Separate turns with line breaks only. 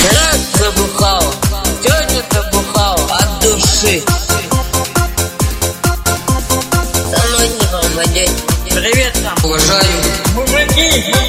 Вчера забухал, сегодня забухал от души. Со мной не помогай. Привет там.
Уважаю.
Мужики.